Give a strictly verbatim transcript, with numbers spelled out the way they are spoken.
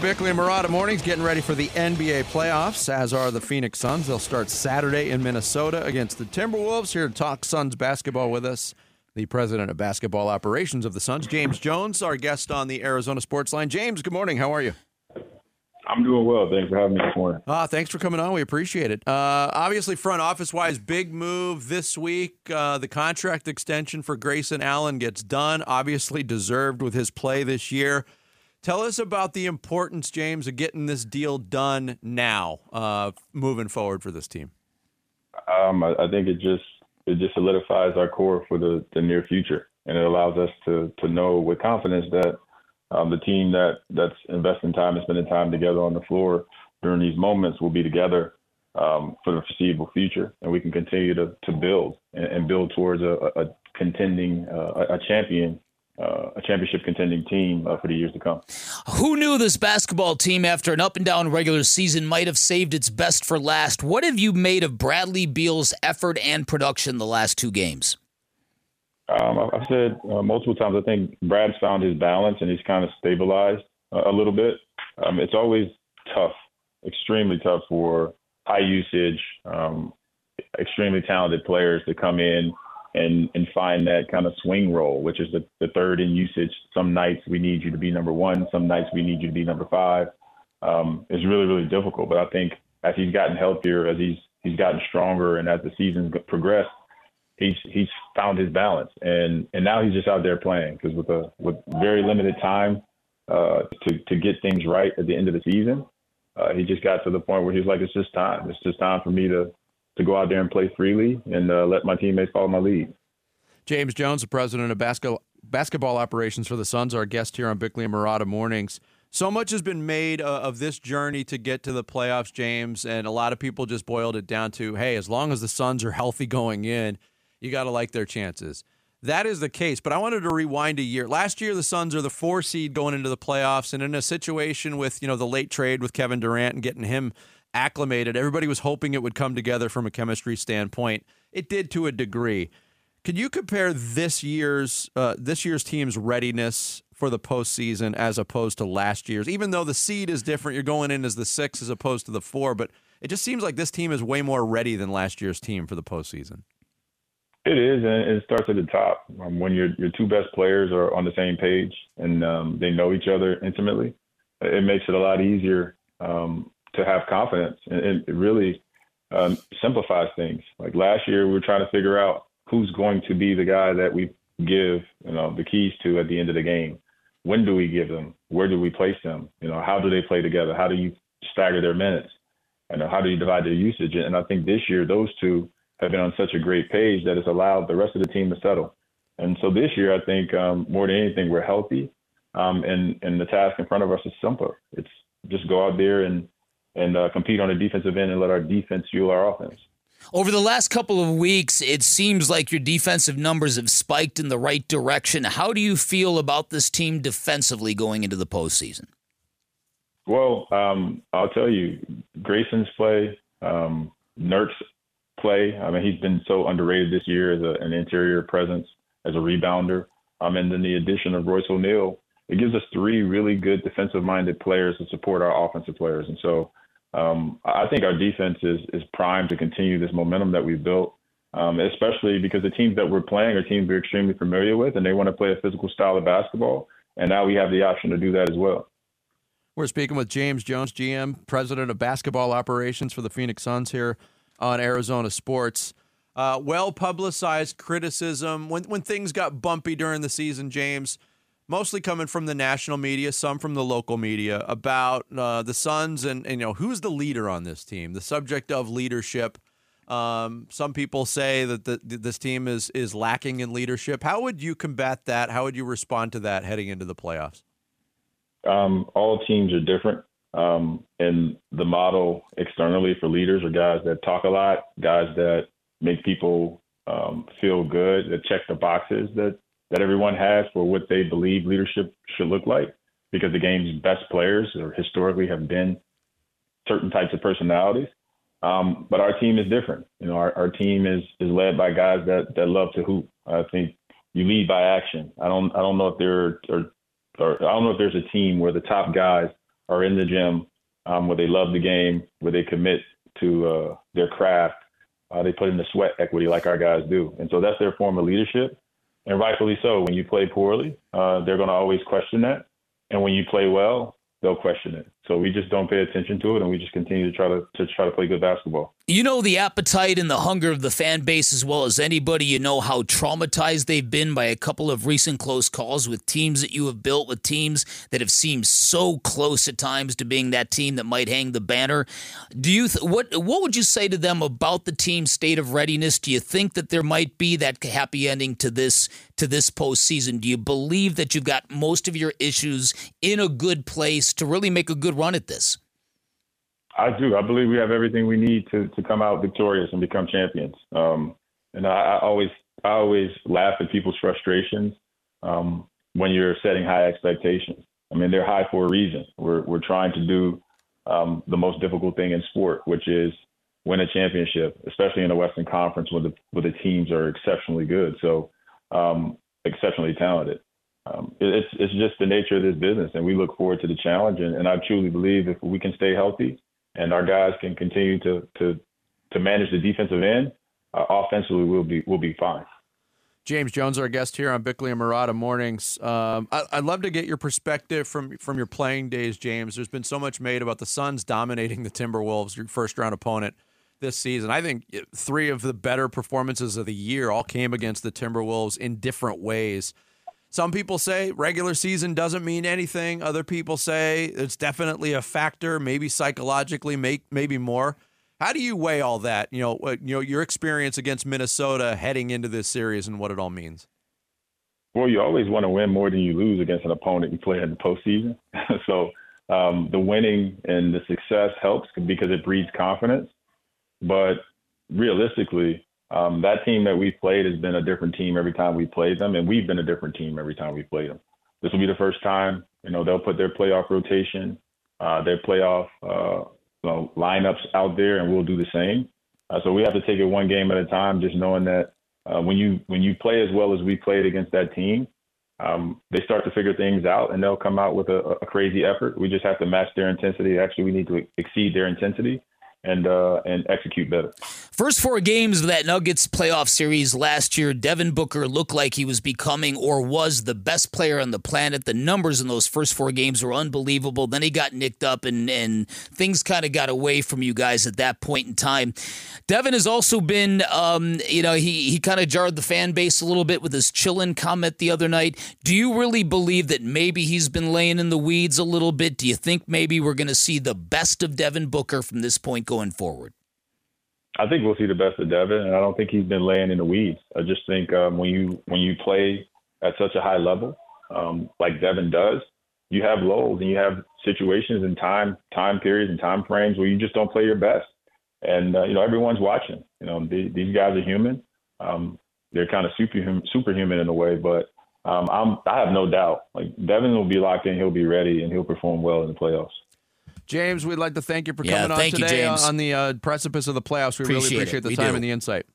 Bickley and Murata mornings, getting ready for the N B A playoffs, as are the Phoenix Suns. They'll start Saturday in Minnesota against the Timberwolves. Here to talk Suns basketball with us, the president of basketball operations of the Suns, James Jones, our guest on the Arizona Sports Line. James, good morning. How are you? I'm doing well. Thanks for having me this morning. Ah, thanks for coming on. We appreciate it. Uh, obviously, front office-wise, big move this week. Uh, the contract extension for Grayson Allen gets done. Obviously deserved with his play this year. Tell us about the importance, James, of getting this deal done now, uh, moving forward for this team. Um, I, I think it just it just solidifies our core for the, the near future, and it allows us to to know with confidence that um, the team that that's investing time and spending time together on the floor during these moments will be together um, for the foreseeable future, and we can continue to to build and, and build towards a, a contending uh, a champion. Uh, a championship contending team uh, for the years to come. Who knew this basketball team, after an up-and-down regular season, might have saved its best for last? What have you made of Bradley Beal's effort and production the last two games? Um, I've said uh, multiple times, I think Brad's found his balance and he's kind of stabilized uh, a little bit. Um, it's always tough, extremely tough for high usage, um, extremely talented players to come in and and find that kind of swing role, which is the, the third in usage. Some nights we need you to be number one. Some nights we need you to be number five. Um, it's really, really difficult. But I think as he's gotten healthier, as he's he's gotten stronger, and as the season's progressed, he's he's found his balance. And and now he's just out there playing, because with a with very limited time uh, to to get things right at the end of the season, uh, he just got to the point where he's like, it's just time. It's just time for me to to go out there and play freely and uh, let my teammates follow my lead. James Jones, the president of basketball, basketball operations for the Suns, our guest here on Bickley and Murata Mornings. So much has been made uh, of this journey to get to the playoffs, James, and a lot of people just boiled it down to, hey, as long as the Suns are healthy going in, you got to like their chances. That is the case, but I wanted to rewind a year. Last year, the Suns are the four seed going into the playoffs, and in a situation with, you know, the late trade with Kevin Durant and getting him acclimated, everybody was hoping it would come together from a chemistry standpoint. It did to a degree. Could you compare this year's uh, this year's team's readiness for the postseason as opposed to last year's? Even though the seed is different, you're going in as the six as opposed to the four, but it just seems like this team is way more ready than last year's team for the postseason. It is, and it starts at the top. Um, when your your two best players are on the same page and um, they know each other intimately, it makes it a lot easier um, to have confidence, and it really um, simplifies things. Like last year, we were trying to figure out who's going to be the guy that we give, you know, the keys to at the end of the game. When do we give them? Where do we place them? You know, how do they play together? How do you stagger their minutes? And how do you divide their usage? And I think this year, those two have been on such a great page that it's allowed the rest of the team to settle. And so this year, I think um, more than anything, we're healthy, um, and and the task in front of us is simpler. It's just go out there and and uh, compete on the defensive end and let our defense fuel our offense. Over the last couple of weeks, it seems like your defensive numbers have spiked in the right direction. How do you feel about this team defensively going into the postseason? Well, um, I'll tell you, Grayson's play, um, Nurk's play, I mean, he's been so underrated this year as a, an interior presence, as a rebounder. Um, and then the addition of Royce O'Neal, it gives us three really good defensive-minded players to support our offensive players. And so um, I think our defense is is primed to continue this momentum that we've built, um, especially because the teams that we're playing are teams we're extremely familiar with, and they want to play a physical style of basketball. And now we have the option to do that as well. We're speaking with James Jones, G M, president of basketball operations for the Phoenix Suns here on Arizona Sports. Uh, well-publicized criticism when when things got bumpy during the season, James, mostly coming from the national media, some from the local media, about uh, the Suns and, and, you know, who's the leader on this team, the subject of leadership. Um, some people say that the, this team is is lacking in leadership. How would you combat that? How would you respond to that heading into the playoffs? Um, all teams are different. Um, and the model externally for leaders are guys that talk a lot, guys that make people um, feel good, that check the boxes that, that everyone has for what they believe leadership should look like, because the game's best players or historically have been certain types of personalities. Um, but our team is different. You know, our, our team is, is led by guys that, that love to hoop. I think you lead by action. I don't I don't know if there are, or I don't know if there's a team where the top guys are in the gym, um, where they love the game, where they commit to uh, their craft. Uh, they put in the sweat equity like our guys do. And so that's their form of leadership. And rightfully so. When you play poorly, uh, they're going to always question that. And when you play well, they'll question it. So we just don't pay attention to it, and we just continue to try to, to try to play good basketball. You know the appetite and the hunger of the fan base as well as anybody. You know how traumatized they've been by a couple of recent close calls with teams that you have built, with teams that have seemed so close at times to being that team that might hang the banner. Do you th- what what would you say to them about the team's state of readiness? Do you think that there might be that happy ending to this to this postseason? Do you believe that you've got most of your issues in a good place to really make a good run at this? I do. I believe we have everything we need to, to come out victorious and become champions. Um, and I, I always I always laugh at people's frustrations um, when you're setting high expectations. I mean, they're high for a reason. We're we're trying to do um, the most difficult thing in sport, which is win a championship, especially in the Western Conference where the where the teams are exceptionally good, so um, exceptionally talented. Um, it, it's it's just the nature of this business, and we look forward to the challenge. And, and I truly believe if we can stay healthy and our guys can continue to to to manage the defensive end, uh, offensively we'll be we'll be fine. James Jones, our guest here on Bickley and Marotta Mornings. Um, I, I'd love to get your perspective from from your playing days, James. There's been so much made about the Suns dominating the Timberwolves, your first round opponent this season. I think three of the better performances of the year all came against the Timberwolves in different ways. Some people say regular season doesn't mean anything. Other people say it's definitely a factor, maybe psychologically, maybe more. How do you weigh all that? You know, you know your experience against Minnesota heading into this series and what it all means. Well, you always want to win more than you lose against an opponent you play in the postseason. so um, the winning and the success helps because it breeds confidence. But realistically, Um, that team that we've played has been a different team every time we played them, and we've been a different team every time we played them. This will be the first time, you know, they'll put their playoff rotation, uh, their playoff uh, you know, lineups out there, and we'll do the same. Uh, so we have to take it one game at a time, just knowing that uh, when you when you play as well as we played against that team, um, they start to figure things out, and they'll come out with a, a crazy effort. We just have to match their intensity. Actually, we need to exceed their intensity. And uh, and execute better. First four games of that Nuggets playoff series last year, Devin Booker looked like he was becoming or was the best player on the planet. The numbers in those first four games were unbelievable. Then he got nicked up, and, and things kind of got away from you guys at that point in time. Devin has also been, um, you know, he, he kind of jarred the fan base a little bit with his chillin' comment the other night. Do you really believe that maybe he's been laying in the weeds a little bit? Do you think maybe we're going to see the best of Devin Booker from this point going forward? I think we'll see the best of Devin, and I don't think he's been laying in the weeds. I just think um, when you when you play at such a high level, um, like Devin does, you have lows and you have situations and time time periods and time frames where you just don't play your best. And uh, you know, everyone's watching. You know, the, these guys are human. Um, they're kind of superhuman, superhuman in a way, but um, I'm I have no doubt. Like Devin will be locked in, he'll be ready, and he'll perform well in the playoffs. James, we'd like to thank you for yeah, coming on thank today you, James. on the uh, precipice of the playoffs. We appreciate really appreciate it. the we time do. and the insight.